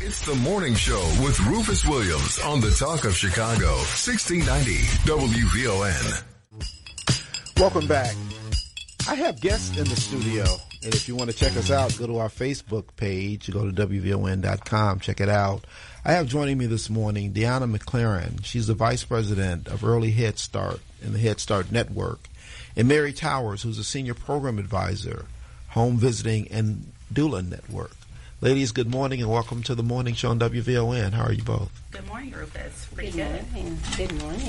It's the morning show with Rufus Williams on the Talk of Chicago, 1690 WVON. Welcome back. I have guests in the studio, and if you want to check us out, go to our Facebook page, go to WVON.com, check it out. I have joining me this morning Deanna McLaren. She's the Vice President of Early Head Start in the Head Start Network, and Mary Towers, who's a Senior Program Advisor, Home Visiting and Doula Network. Ladies, good morning and welcome to the morning show on WVON. How are you both? Good morning, Rufus. Pretty good. Good morning,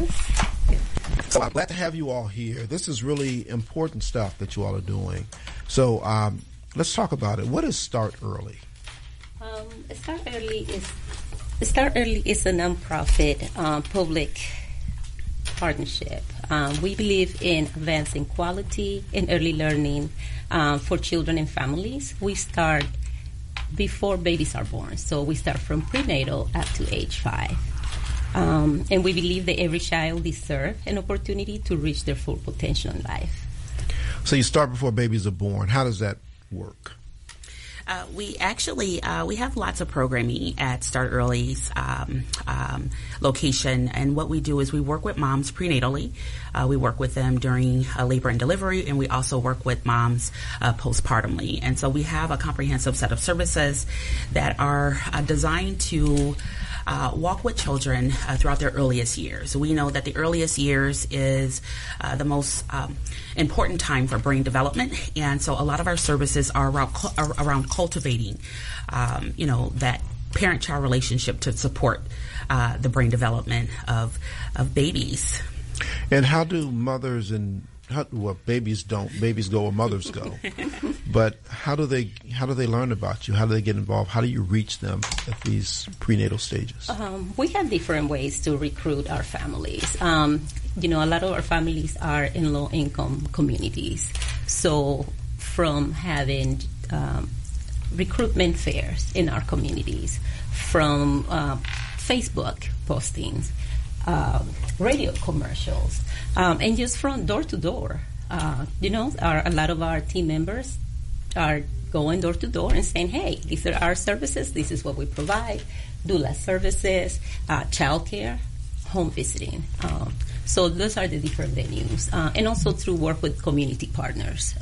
Rufus. So I'm glad to have you all here. This is really important stuff that you all are doing. So let's talk about it. What is Start Early? Start Early is a nonprofit public partnership. We believe in advancing quality and early learning for children and families. We start before babies are born. So we start from prenatal up to age 5. And we believe that every child deserves an opportunity to reach their full potential in life. So you start before babies are born. How does that work? We have lots of programming at Start Early's location, and what we do is we work with moms prenatally. We work with them during labor and delivery, and we also work with moms postpartumly. And so we have a comprehensive set of services that are designed to walk with children throughout their earliest years. We know that the earliest years is the most important time for brain development, and so a lot of our services are around cultivating, that parent-child relationship to support the brain development of babies. And how do mothers babies don't. Babies go where mothers go. But how do they learn about you? How do they get involved? How do you reach them at these prenatal stages? We have different ways to recruit our families. A lot of our families are in low-income communities. So from having recruitment fairs in our communities, from Facebook postings, radio commercials, and just from door to door. A lot of our team members are going door to door and saying, hey, these are our services, this is what we provide, doula services, childcare, home visiting. So those are the different venues. And also through work with community partners.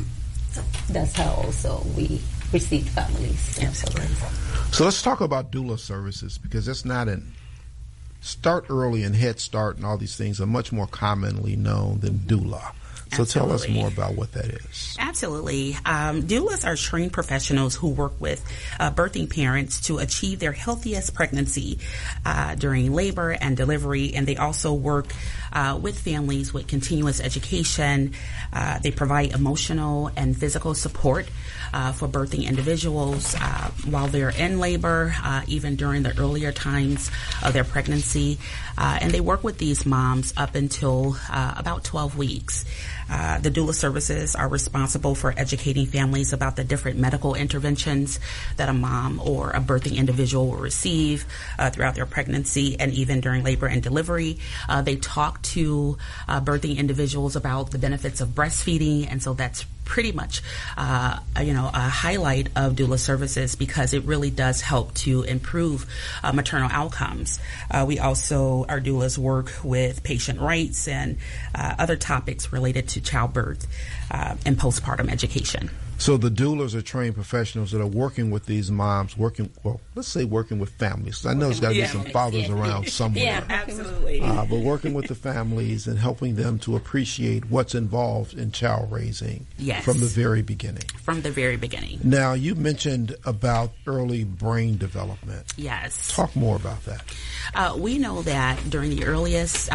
That's how also we receive families. Absolutely. So let's talk about doula services, because that's not an Start Early and Head Start and all these things are much more commonly known than doula. So tell us more about what that is. Absolutely. Doulas are trained professionals who work with birthing parents to achieve their healthiest pregnancy during labor and delivery, and they also work with families with continuous education. They provide emotional and physical support for birthing individuals while they're in labor, even during the earlier times of their pregnancy. And they work with these moms up until about 12 weeks. The doula services are responsible for educating families about the different medical interventions that a mom or a birthing individual will receive throughout their pregnancy and even during labor and delivery. They talk to birthing individuals about the benefits of breastfeeding, and so that's pretty much a highlight of doula services, because it really does help to improve maternal outcomes. We also, our doulas work with patient rights and other topics related to childbirth and postpartum education. So the doulas are trained professionals that are working with these moms, working with families. I know there's got to be some fathers around somewhere. Yeah, absolutely. But working with the families and helping them to appreciate what's involved in child raising from the very beginning. From the very beginning. Now, you mentioned about early brain development. Yes. Talk more about that. We know that during the earliest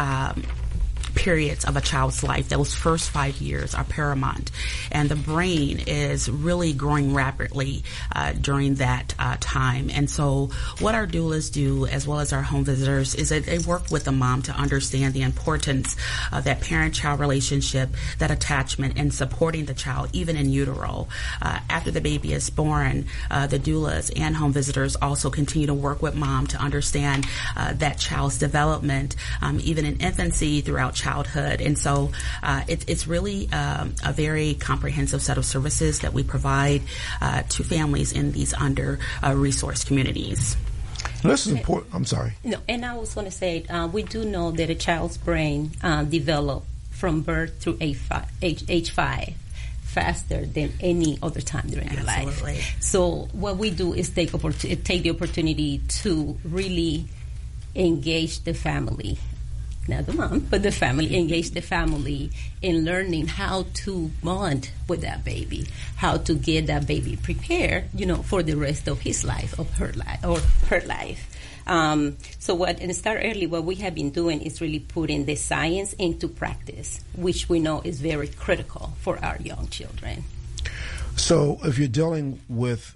periods of a child's life, those first 5 years are paramount, and the brain is really growing rapidly during that time. And so what our doulas do, as well as our home visitors, is that they work with the mom to understand the importance of that parent-child relationship, that attachment, and supporting the child even in utero. After the baby is born, the doulas and home visitors also continue to work with mom to understand that child's development, even in infancy, throughout childhood childhood. And so it's really a very comprehensive set of services that we provide to families in these under-resourced communities. This is important. I'm sorry. No, and I was going to say, we do know that a child's brain develops from birth through age 5 faster than any other time during your life. So what we do is take the opportunity to really engage the family, not the mom, but the family, engage the family in learning how to bond with that baby, how to get that baby prepared, for the rest of his life, of her life, or her life. So in Start Early, what we have been doing is really putting the science into practice, which we know is very critical for our young children. So if you're dealing with,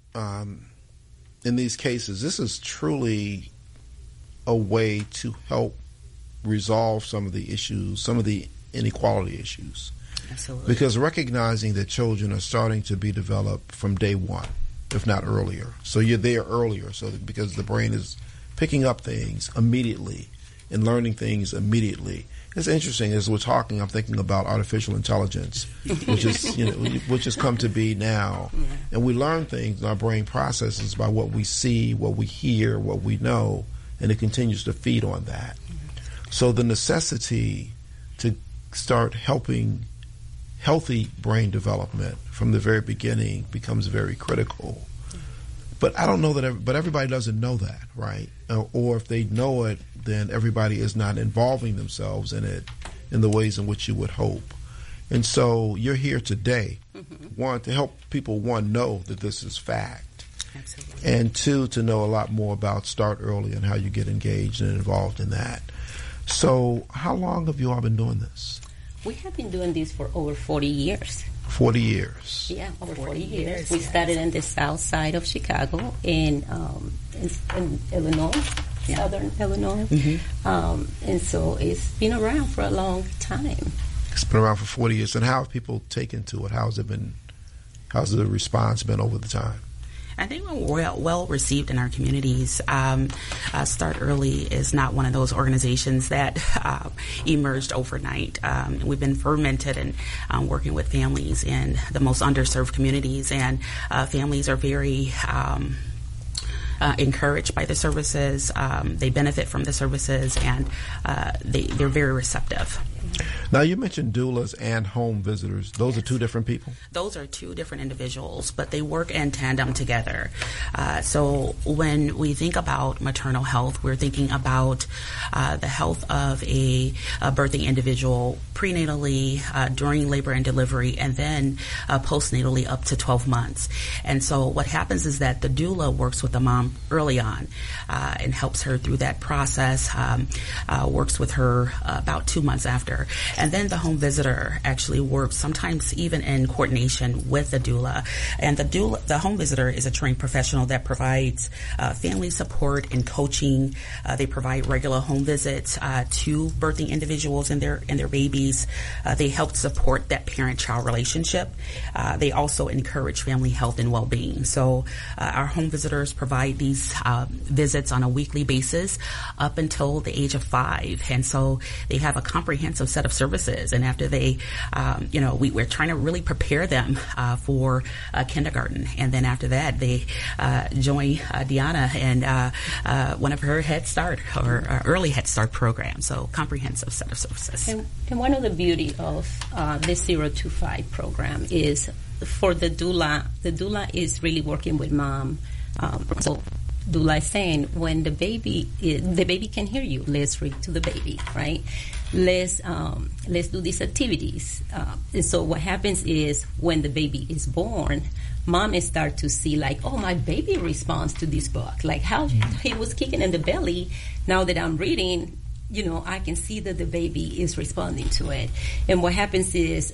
in these cases, this is truly a way to help resolve some of the issues, some of the inequality issues. Absolutely. Because recognizing that children are starting to be developed from day one, if not earlier. So you're there earlier, because the brain is picking up things immediately and learning things immediately. It's interesting, as we're talking, I'm thinking about artificial intelligence, which is, which has come to be now. Yeah. And we learn things, and our brain processes by what we see, what we hear, what we know, and it continues to feed on that. So the necessity to start helping healthy brain development from the very beginning becomes very critical. But I don't know that, but everybody doesn't know that, right? Or if they know it, then everybody is not involving themselves in it in the ways in which you would hope. And so you're here today, one, to help people, one, know that this is fact. Absolutely. And two, to know a lot more about Start Early and how you get engaged and involved in that. So how long have you all been doing this? We have been doing this for over 40 years. 40 years. Yeah, over 40 years. We started in the south side of Chicago in Illinois, southern Illinois. And so it's been around for a long time. It's been around for 40 years. And how have people taken to it? How's the response been over the time? I think we're well received in our communities. Start Early is not one of those organizations that emerged overnight. We've been fermented and working with families in the most underserved communities, and families are very encouraged by the services. They benefit from the services, and they're very receptive. Now, you mentioned doulas and home visitors. Those are two different people? Those are two different individuals, but they work in tandem together. So when we think about maternal health, we're thinking about the health of a birthing individual prenatally, during labor and delivery, and then postnatally up to 12 months. And so what happens is that the doula works with the mom early on and helps her through that process, works with her about 2 months after. And then the home visitor actually works sometimes even in coordination with the doula. And the home visitor is a trained professional that provides family support and coaching. They provide regular home visits to birthing individuals and their babies. They help support that parent-child relationship. They also encourage family health and well-being. So our home visitors provide these visits on a weekly basis up until the age of 5. And so they have a comprehensive set of services. And after they, we're trying to really prepare them for kindergarten. And then after that, they join Deanna and one of her Head Start or early Head Start programs. So comprehensive set of services. And one of the beauty of the 0 to 5 program is for the doula is really working with mom. So doula is saying when the baby can hear you, let's read to the baby, right? Let's do these activities. And so what happens is when the baby is born, mom is start to see like, oh, my baby responds to this book. Like how he was kicking in the belly. Now that I'm reading, I can see that the baby is responding to it. And what happens is,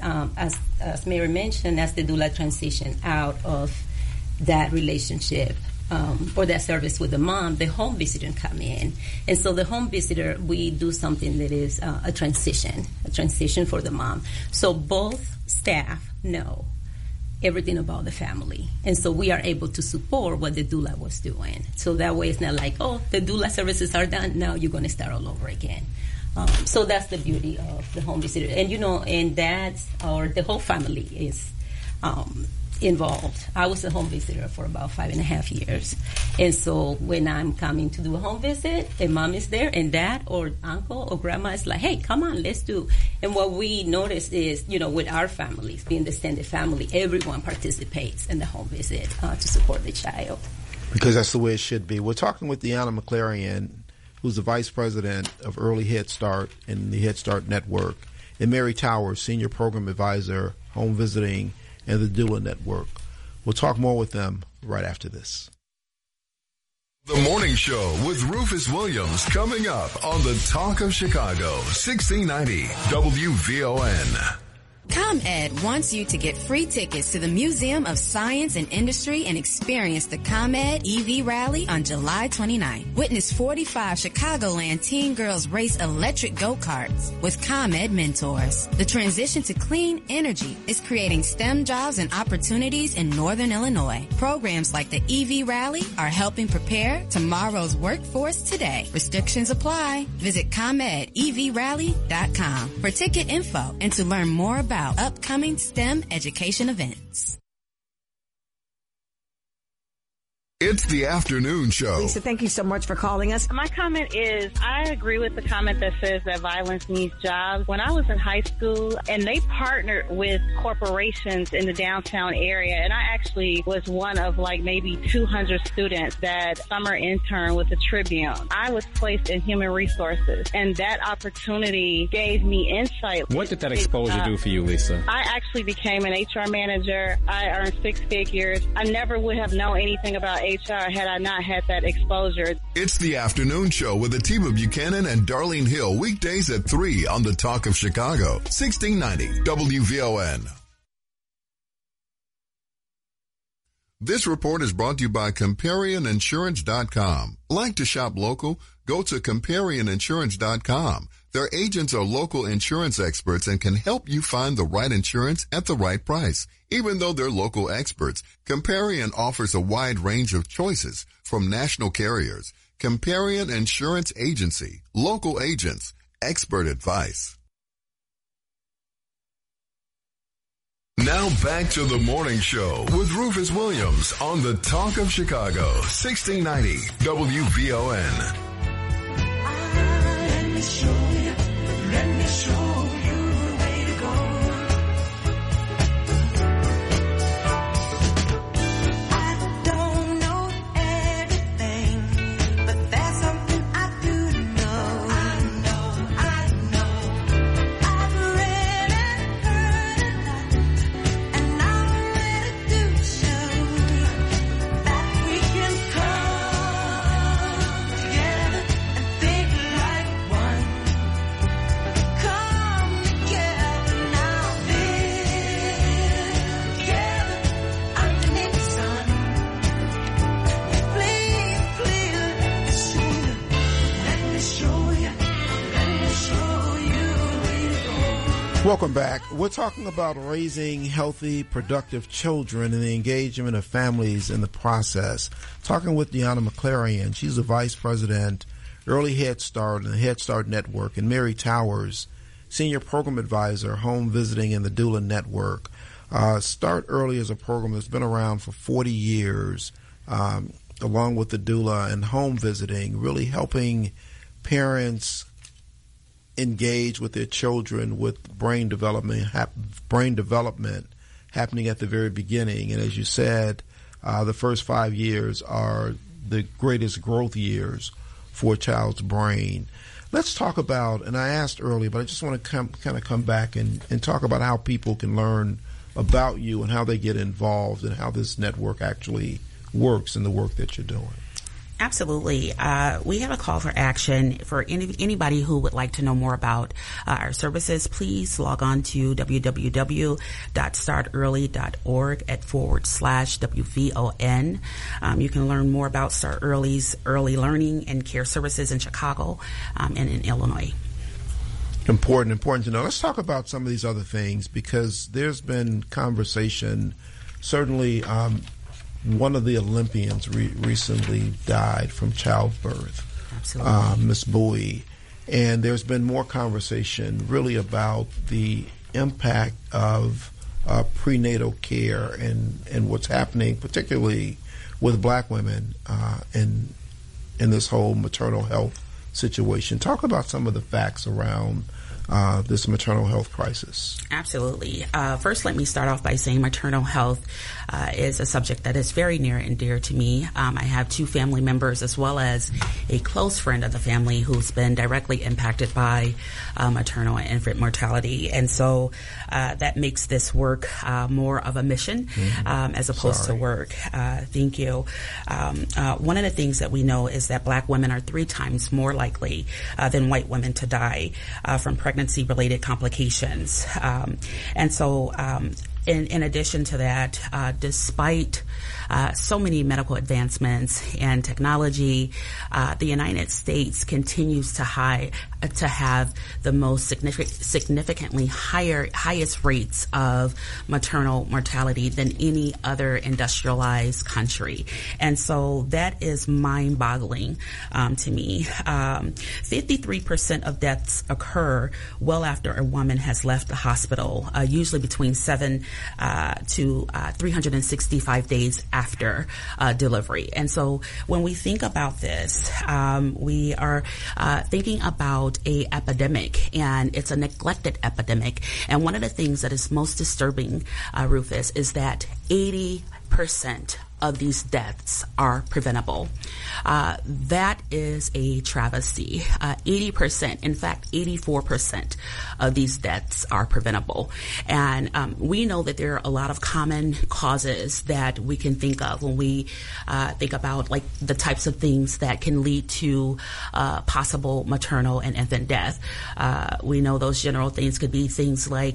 as Mary mentioned, as the doula transition out of that relationship, or that service with the mom, the home visitor come in. And so the home visitor, we do something that is a transition for the mom. So both staff know everything about the family. And so we are able to support what the doula was doing. So that way it's not like, oh, the doula services are done, now you're going to start all over again. So that's the beauty of the home visitor. And, and dads or the whole family is involved. I was a home visitor for about 5.5 years. And so when I'm coming to do a home visit, and mom is there, and dad or uncle or grandma is like, hey, come on, let's do. And what we notice is, with our families, being the extended family, everyone participates in the home visit to support the child. Because that's the way it should be. We're talking with Deanna McClarion, who's the Vice President of Early Head Start in the Head Start Network, and Mary Towers, Senior Program Advisor, Home Visiting, and the Doula Network. We'll talk more with them right after this. The Morning Show with Rufus Williams coming up on the Talk of Chicago, 1690 WVON. ComEd wants you to get free tickets to the Museum of Science and Industry and experience the ComEd EV Rally on July 29th. Witness 45 Chicagoland teen girls race electric go-karts with ComEd mentors. The transition to clean energy is creating STEM jobs and opportunities in Northern Illinois. Programs like the EV Rally are helping prepare tomorrow's workforce today. Restrictions apply. Visit ComEdEVRally.com for ticket info and to learn more about upcoming STEM education events. It's the afternoon show. Lisa, thank you so much for calling us. My comment is, I agree with the comment that says that violence needs jobs. When I was in high school, and they partnered with corporations in the downtown area, and I actually was one of maybe 200 students that summer intern with the Tribune. I was placed in human resources, and that opportunity gave me insight. What did that exposure do for you, Lisa? I actually became an HR manager. I earned 6 figures. I never would have known anything about HR had I not had that exposure. It's the afternoon show with Atiba Buchanan and Darlene Hill, weekdays at 3 on the Talk of Chicago, 1690 WVON. This report is brought to you by ComparianInsurance.com. Like to shop local? Go to ComparianInsurance.com. Their agents are local insurance experts and can help you find the right insurance at the right price. Even though they're local experts, Comparian offers a wide range of choices from national carriers. Comparian Insurance Agency, local agents, expert advice. Now back to the morning show with Rufus Williams on the Talk of Chicago, 1690 WVON. Let me show you the way to go. I don't know everything, but there's something I do know. I know. I've read and heard a lot, and I'm ready to show that we can come together and think like one. Come together now, live together underneath the sun. Please, let me show you where to go. Welcome back. We're talking about raising healthy, productive children and the engagement of families in the process. Talking with Deanna McClarion. She's the Vice President, Early Head Start and the Head Start Network, and Mary Towers, Senior Program Advisor, Home Visiting and the Doula Network. Start Early is a program that's been around for 40 years, along with the doula and home visiting, really helping parents engage with their children with brain development happening at the very beginning. And as you said, the first 5 years are the greatest growth years for a child's brain. Let's talk about, and I asked earlier, but I just want to come back and talk about how people can learn about you and how they get involved and how this network actually works in the work that you're doing. Absolutely. We have a call for action for anybody who would like to know more about our services. Please log on to www.startearly.org/WVON. You can learn more about Start Early's early learning and care services in Chicago and in Illinois. Important to know. Let's talk about some of these other things, because there's been conversation. Certainly, one of the Olympians recently died from childbirth, Absolutely. Miss Bowie. And there's been more conversation really about the impact of prenatal care and what's happening, particularly with black women in this whole maternal health situation. Talk about some of the facts around this maternal health crisis. Absolutely. First, let me start off by saying maternal health is a subject that is very near and dear to me. I have 2 family members as well as a close friend of the family who's been directly impacted by maternal and infant mortality. And so that makes this work more of a mission as opposed to work. Thank you. One of the things that we know is that black women are 3 times more likely than white women to die from pregnancy-related complications. And so in addition to that, despite so many medical advancements and technology, the United States continues to have the most significantly highest rates of maternal mortality than any other industrialized country. And so that is mind-boggling to me. 53% of deaths occur well after a woman has left the hospital, usually between 7 to 365 days after delivery. And so when we think about this, we are thinking about a epidemic, and it's a neglected epidemic. And one of the things that is most disturbing, Rufus, is that 80% of these deaths are preventable. That is a travesty. 80%, in fact, 84% of these deaths are preventable. And we know that there are a lot of common causes that we can think of when we think about like the types of things that can lead to possible maternal and infant death. We know those general things could be things like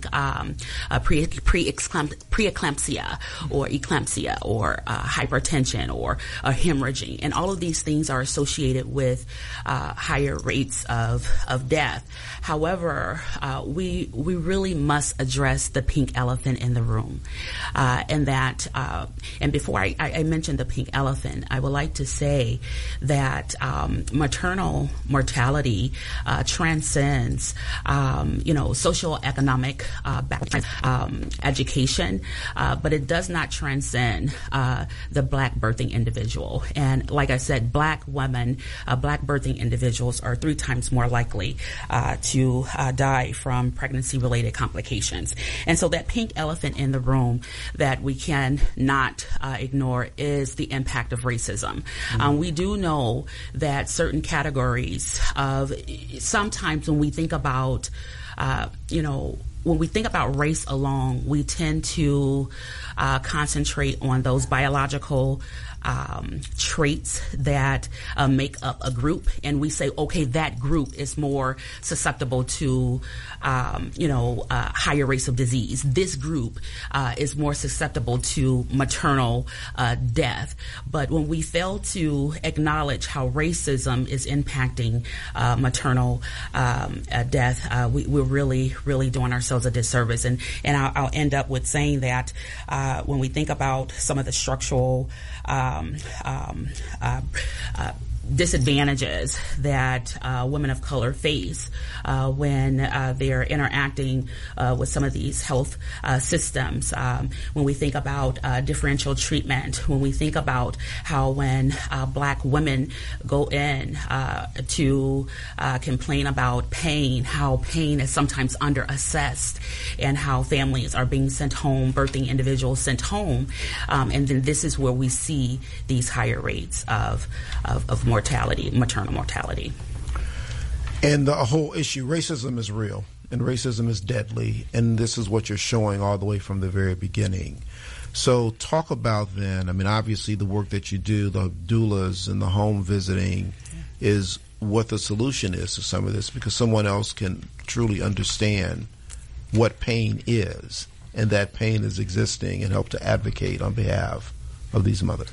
preeclampsia or eclampsia or hypertension or hemorrhaging, and all of these things are associated with higher rates of death. However, we really must address the pink elephant in the room, and before I mention the pink elephant, I would like to say that maternal mortality transcends socioeconomic education, but it does not transcend the black birthing individual. And like I said, black women, black birthing individuals are 3 times more likely to die from pregnancy-related complications. And so that pink elephant in the room that we cannot ignore is the impact of racism. We do know that certain categories of, sometimes when we think about, when we think about race alone, we tend to concentrate on those biological traits that make up a group, and we say, okay, that group is more susceptible to, higher rates of disease. This group is more susceptible to maternal death. But when we fail to acknowledge how racism is impacting maternal death, we're really, really doing ourselves a disservice. And I'll end up with saying that when we think about some of the structural disadvantages that women of color face when they're interacting with some of these health systems. When we think about differential treatment, when we think about how when black women go in to complain about pain, how pain is sometimes underassessed, and how families are being sent home, birthing individuals sent home, and then this is where we see these higher rates of mortality, maternal mortality. And the whole issue, racism is real, and racism is deadly, and this is what you're showing all the way from the very beginning. So talk about then, I mean, obviously the work that you do, the doulas and the home visiting, is what the solution is to some of this, because someone else can truly understand what pain is, and that pain is existing, and help to advocate on behalf of these mothers.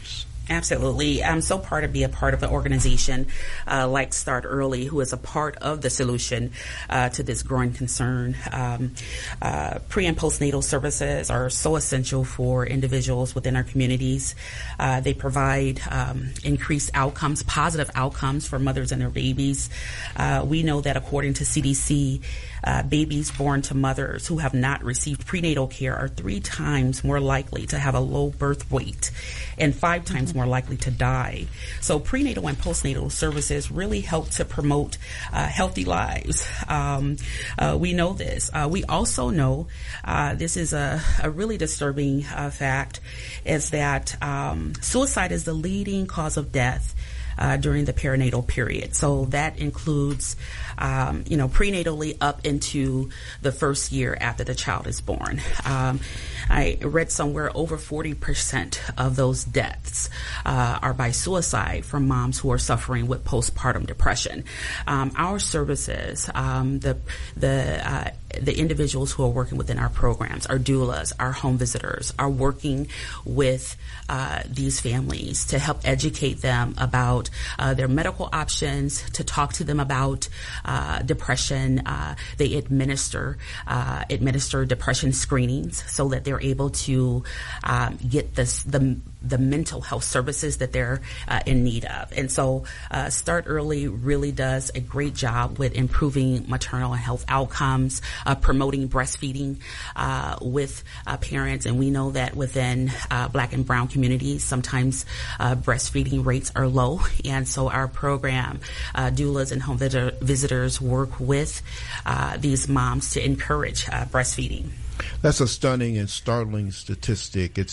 Absolutely. I'm so proud to be a part of an organization like Start Early, who is a part of the solution to this growing concern. Pre- and postnatal services are so essential for individuals within our communities. They provide increased outcomes, positive outcomes for mothers and their babies. We know that according to CDC, babies born to mothers who have not received prenatal care are 3 times more likely to have a low birth weight and 5 times more likely to die. So prenatal and postnatal services really help to promote healthy lives. We know this. We also know this is a really disturbing fact, is that suicide is the leading cause of death during the perinatal period. So that includes, prenatally up into the first year after the child is born. I read somewhere over 40% of those deaths are by suicide from moms who are suffering with postpartum depression. Our services, the individuals who are working within our programs, our doulas, our home visitors, are working with these families to help educate them about their medical options, to talk to them about depression. They administer depression screenings so that they're able to get the mental health services that they're in need of. And so Start Early really does a great job with improving maternal health outcomes, promoting breastfeeding with parents. And we know that within Black and Brown communities, sometimes breastfeeding rates are low. And so our program, doulas and home visitors, work with these moms to encourage breastfeeding. That's a stunning and startling statistic. It's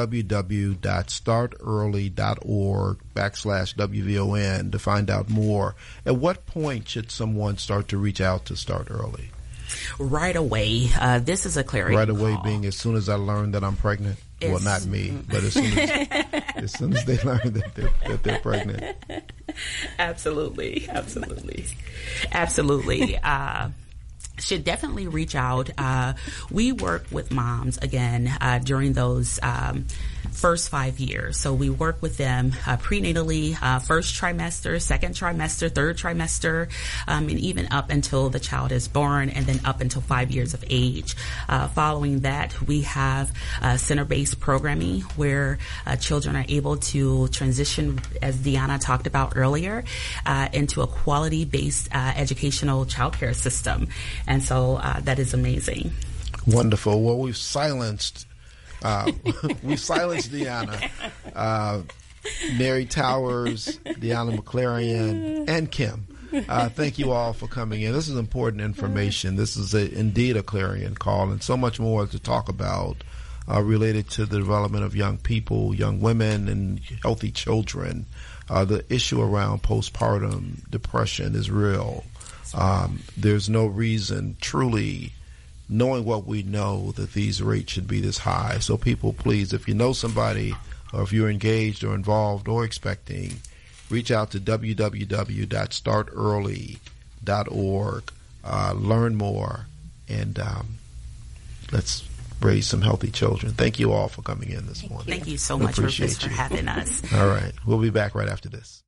www.startearly.org/WVON to find out more. At what point should someone start to reach out to Start Early? Right away. This is a clarion Right away call. being as soon as I learn that I'm pregnant. Well, not me, but as soon as they learn that they're pregnant. Absolutely. Should definitely reach out. We work with moms, again, during those first 5 years. So we work with them prenatally, first trimester, second trimester, third trimester, and even up until the child is born, and then up until 5 years of age. Following that, we have center-based programming where children are able to transition, as Deanna talked about earlier, into a quality-based educational childcare system. And so that is amazing. Wonderful. Well, we've silenced Deanna, Mary Towers, Deanna McClarion, and Kim. Thank you all for coming in. This is important information. This is indeed a clarion call, and so much more to talk about related to the development of young people, young women, and healthy children. The issue around postpartum depression is real. There's no reason, truly, knowing what we know, that these rates should be this high. So people, please, if you know somebody, or if you're engaged or involved or expecting, reach out to www.startearly.org, learn more, and let's raise some healthy children. Thank you all for coming in this morning. Thank you so much for having us. All right. We'll be back right after this.